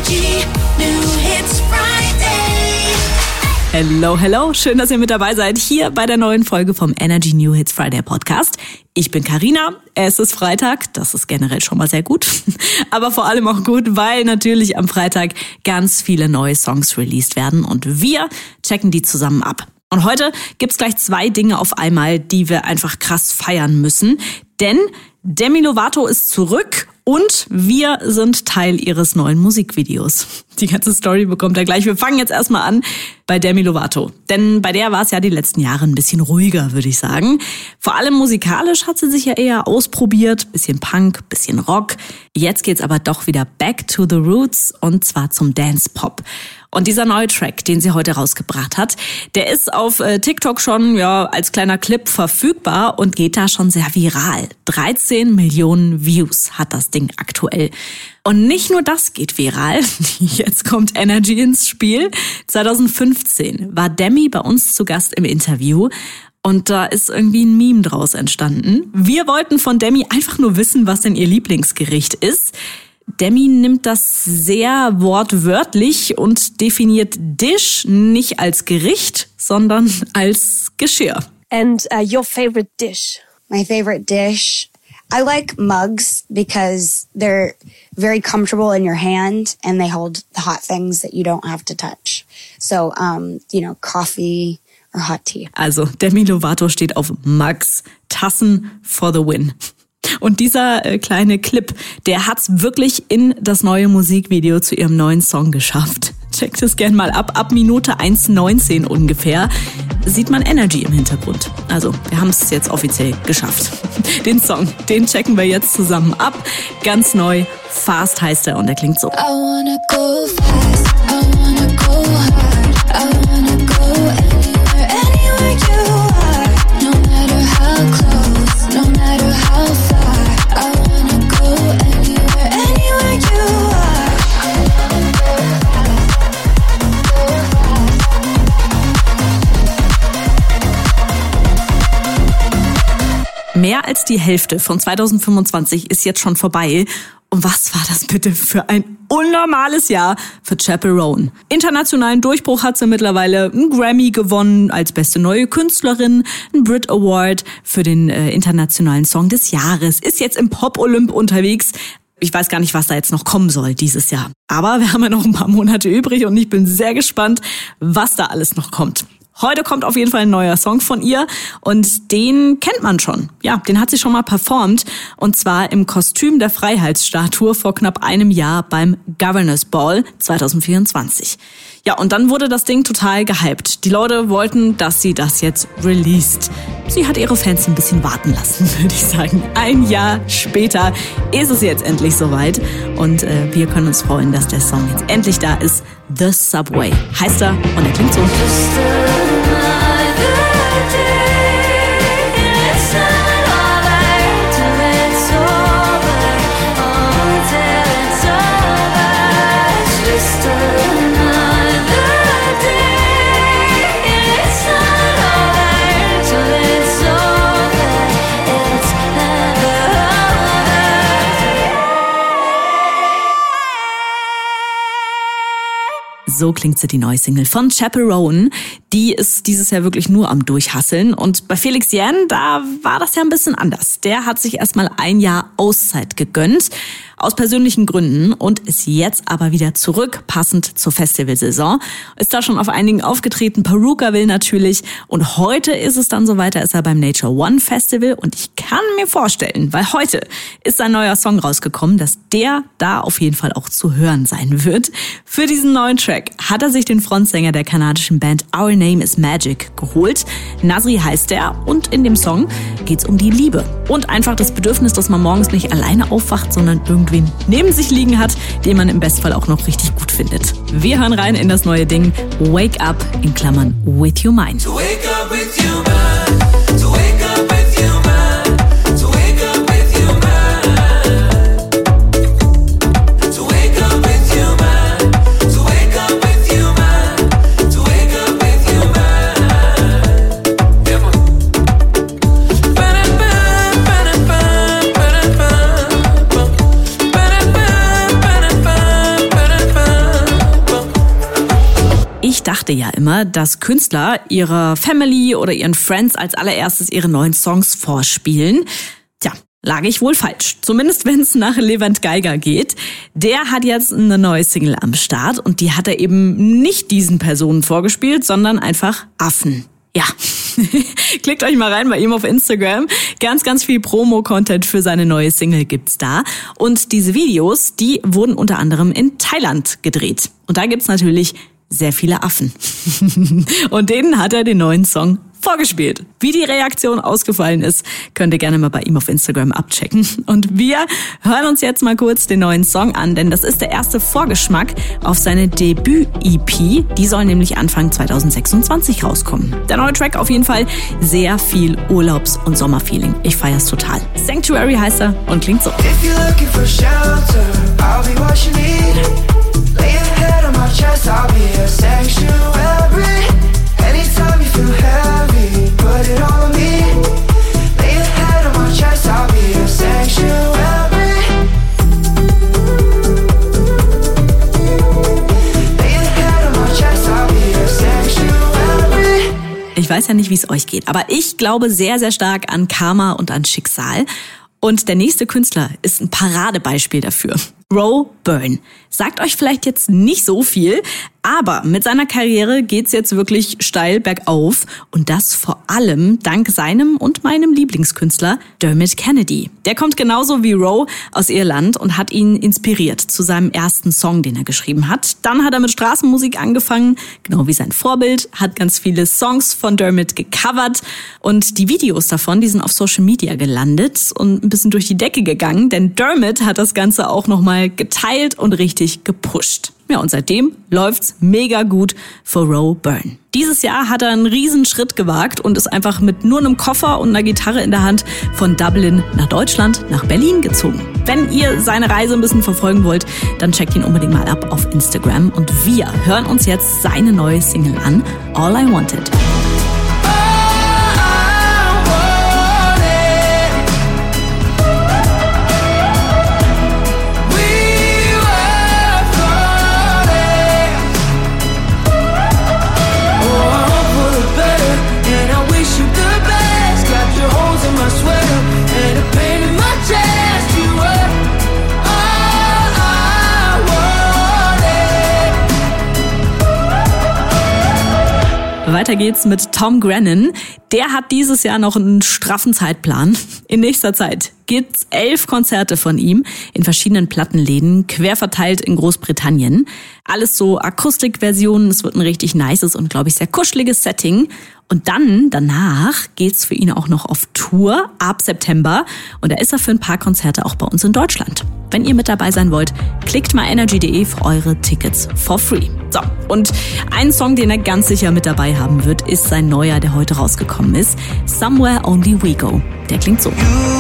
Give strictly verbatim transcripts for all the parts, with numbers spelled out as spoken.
Energy New Hits Friday. Hello, hello. Schön, dass ihr mit dabei seid hier bei der neuen Folge vom Energy New Hits Friday Podcast. Ich bin Carina. Es ist Freitag. Das ist generell schon mal sehr gut. Aber vor allem auch gut, weil natürlich am Freitag ganz viele neue Songs released werden und wir checken die zusammen ab. Und heute gibt's gleich zwei Dinge auf einmal, die wir einfach krass feiern müssen. Denn Demi Lovato ist zurück und wir sind Teil ihres neuen Musikvideos. Die ganze Story bekommt ihr gleich. Wir fangen jetzt erstmal an bei Demi Lovato. Denn bei der war es ja die letzten Jahre ein bisschen ruhiger, würde ich sagen. Vor allem musikalisch hat sie sich ja eher ausprobiert. Bisschen Punk, bisschen Rock. Jetzt geht's aber doch wieder back to the roots und zwar zum Dance-Pop. Und dieser neue Track, den sie heute rausgebracht hat, der ist auf äh, TikTok schon ja als kleiner Clip verfügbar und geht da schon sehr viral. dreizehn Millionen Views hat das Ding aktuell. Und nicht nur das geht viral, jetzt kommt Energy ins Spiel. zwanzig fünfzehn war Demi bei uns zu Gast im Interview. Und da ist irgendwie ein Meme draus entstanden. Wir wollten von Demi einfach nur wissen, was denn ihr Lieblingsgericht ist. Demi nimmt das sehr wortwörtlich und definiert Dish nicht als Gericht, sondern als Geschirr. And uh, your favorite dish? My favorite dish? I like mugs because they're very comfortable in your hand and they hold the hot things that you don't have to touch. So, um, you know, coffee or hot tea. Also, Demi Lovato steht auf Mugs, Tassen for the win. Und dieser äh, kleine Clip, der hat's wirklich in das neue Musikvideo zu ihrem neuen Song geschafft. Checkt es gern mal ab. Ab Minute eins neunzehn ungefähr sieht man Energy im Hintergrund. Also, wir haben es jetzt offiziell geschafft. Den Song, den checken wir jetzt zusammen ab. Ganz neu, Fast heißt er und er klingt so. I wanna go fast, I wanna go hard, I wanna go anywhere, anywhere you are. No matter how close, no matter how far, I wanna go anywhere, anywhere you are. Mehr als die Hälfte von zwanzig fünfundzwanzig ist jetzt schon vorbei. Und was war das bitte für ein unnormales Jahr für Chappell Roan? Internationalen Durchbruch hat sie mittlerweile, einen Grammy gewonnen als beste neue Künstlerin, einen Brit Award für den äh, internationalen Song des Jahres, ist jetzt im Pop-Olymp unterwegs. Ich weiß gar nicht, was da jetzt noch kommen soll dieses Jahr. Aber wir haben ja noch ein paar Monate übrig und ich bin sehr gespannt, was da alles noch kommt. Heute kommt auf jeden Fall ein neuer Song von ihr und den kennt man schon. Ja, den hat sie schon mal performt und zwar im Kostüm der Freiheitsstatue vor knapp einem Jahr beim Governor's Ball zwanzig vierundzwanzig. Ja, und dann wurde das Ding total gehypt. Die Leute wollten, dass sie das jetzt released. Sie hat ihre Fans ein bisschen warten lassen, würde ich sagen. Ein Jahr später ist es jetzt endlich soweit und äh, wir können uns freuen, dass der Song jetzt endlich da ist. The Subway heißt er und er klingt so. So klingt sie, die neue Single von Chappell Roan. Die ist dieses Jahr wirklich nur am Durchhasseln. Und bei Felix Jähn, da war das ja ein bisschen anders. Der hat sich erstmal ein Jahr Auszeit gegönnt, aus persönlichen Gründen, und ist jetzt aber wieder zurück, passend zur Festivalsaison. Ist da schon auf einigen aufgetreten, Perukaville natürlich. Und heute ist es dann so weiter, ist er beim Nature One Festival. Und ich kann mir vorstellen, weil heute ist ein neuer Song rausgekommen, dass der da auf jeden Fall auch zu hören sein wird. Für diesen neuen Track hat er sich den Frontsänger der kanadischen Band Our Name is Magic geholt. Nasri heißt er und in dem Song geht's um die Liebe. Und einfach das Bedürfnis, dass man morgens nicht alleine aufwacht, sondern irgendwen neben sich liegen hat, den man im Bestfall auch noch richtig gut findet. Wir hören rein in das neue Ding Wake Up in Klammern With Your Mind. To wake up with your mind, to wake up with your mind, to wake up with your mind, to wake up with your mind, to wake up with your mind, to wake up with your mind. Yeah, man. Ba-da-ba, ba-da-ba, ba-da-ba, ba-da-ba, ba-da-ba, ba-da-ba, ba-da-ba. dachte ja immer, dass Künstler ihrer Family oder ihren Friends als allererstes ihre neuen Songs vorspielen. Tja, lag ich wohl falsch. Zumindest wenn es nach Levent Geiger geht. Der hat jetzt eine neue Single am Start und die hat er eben nicht diesen Personen vorgespielt, sondern einfach Affen. Ja, klickt euch mal rein bei ihm auf Instagram. Ganz, ganz viel Promo-Content für seine neue Single gibt's da. Und diese Videos, die wurden unter anderem in Thailand gedreht. Und da gibt's natürlich sehr viele Affen. Und denen hat er den neuen Song vorgespielt. Wie die Reaktion ausgefallen ist, könnt ihr gerne mal bei ihm auf Instagram abchecken. Und wir hören uns jetzt mal kurz den neuen Song an, denn das ist der erste Vorgeschmack auf seine Debüt-E P. Die soll nämlich Anfang zwanzig sechsundzwanzig rauskommen. Der neue Track auf jeden Fall sehr viel Urlaubs- und Sommerfeeling. Ich feier's total. Sanctuary heißt er und klingt so. If you're looking for shelter, I'll be what you need. Lay your head on my chest, I'll be a sanctuary. Anytime you feel heavy, put it on me. Lay your head on my chest, I'll be a sanctuary. Lay your head on my chest, I'll be a sanctuary. Ich weiß ja nicht, wie es euch geht, aber ich glaube sehr, sehr stark an Karma und an Schicksal. Und der nächste Künstler ist ein Paradebeispiel dafür. Ro Byrne. Sagt euch vielleicht jetzt nicht so viel, aber mit seiner Karriere geht's jetzt wirklich steil bergauf und das vor allem dank seinem und meinem Lieblingskünstler Dermot Kennedy. Der kommt genauso wie Ro aus Irland und hat ihn inspiriert zu seinem ersten Song, den er geschrieben hat. Dann hat er mit Straßenmusik angefangen, genau wie sein Vorbild, hat ganz viele Songs von Dermot gecovert und die Videos davon, die sind auf Social Media gelandet und ein bisschen durch die Decke gegangen, denn Dermot hat das Ganze auch nochmal geteilt und richtig gepusht. Ja, und seitdem läuft's mega gut für Ro Byrne. Dieses Jahr hat er einen riesen Schritt gewagt und ist einfach mit nur einem Koffer und einer Gitarre in der Hand von Dublin nach Deutschland, nach Berlin gezogen. Wenn ihr seine Reise ein bisschen verfolgen wollt, dann checkt ihn unbedingt mal ab auf Instagram. Und wir hören uns jetzt seine neue Single an, All I Wanted. Weiter geht's mit Tom Grennan. Der hat dieses Jahr noch einen straffen Zeitplan. In nächster Zeit gibt's elf Konzerte von ihm in verschiedenen Plattenläden, quer verteilt in Großbritannien. Alles so Akustikversionen. Es wird ein richtig nices und, glaube ich, sehr kuscheliges Setting. Und dann, danach, geht's für ihn auch noch auf Tour ab September. Und da ist er für ein paar Konzerte auch bei uns in Deutschland. Wenn ihr mit dabei sein wollt, klickt mal energy punkt de für eure Tickets for free. So, und ein Song, den er ganz sicher mit dabei haben wird, ist sein neuer, der heute rausgekommen ist. Somewhere Only We Go. Der klingt so.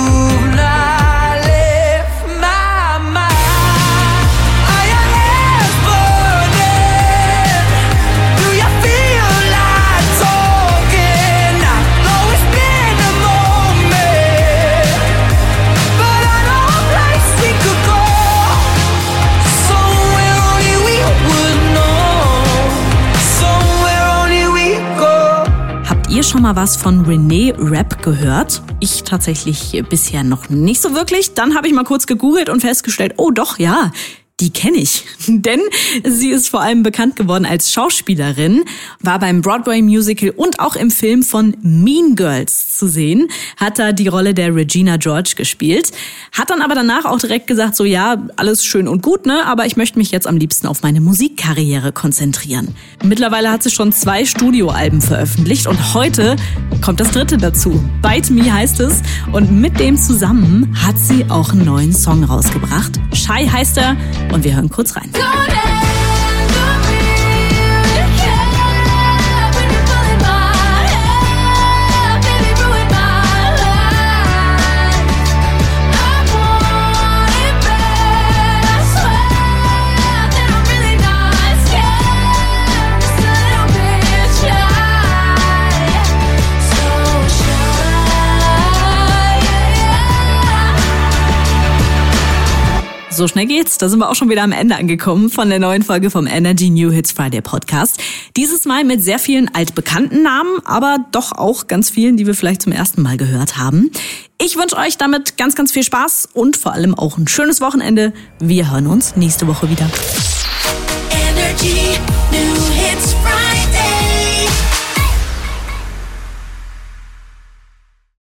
Schon mal was von René Rapp gehört? Ich tatsächlich bisher noch nicht so wirklich. Dann habe ich mal kurz gegoogelt und festgestellt, oh doch, ja, die kenne ich. Denn sie ist vor allem bekannt geworden als Schauspielerin, war beim Broadway-Musical und auch im Film von Mean Girls zu sehen, hat da die Rolle der Regina George gespielt, hat dann aber danach auch direkt gesagt, so ja, alles schön und gut, ne, aber ich möchte mich jetzt am liebsten auf meine Musikkarriere konzentrieren. Mittlerweile hat sie schon zwei Studioalben veröffentlicht und heute kommt das dritte dazu. Bite Me heißt es und mit dem zusammen hat sie auch einen neuen Song rausgebracht. Shy heißt er. Und wir hören kurz rein. So schnell geht's. Da sind wir auch schon wieder am Ende angekommen von der neuen Folge vom Energy New Hits Friday Podcast. Dieses Mal mit sehr vielen altbekannten Namen, aber doch auch ganz vielen, die wir vielleicht zum ersten Mal gehört haben. Ich wünsche euch damit ganz, ganz viel Spaß und vor allem auch ein schönes Wochenende. Wir hören uns nächste Woche wieder. Energy.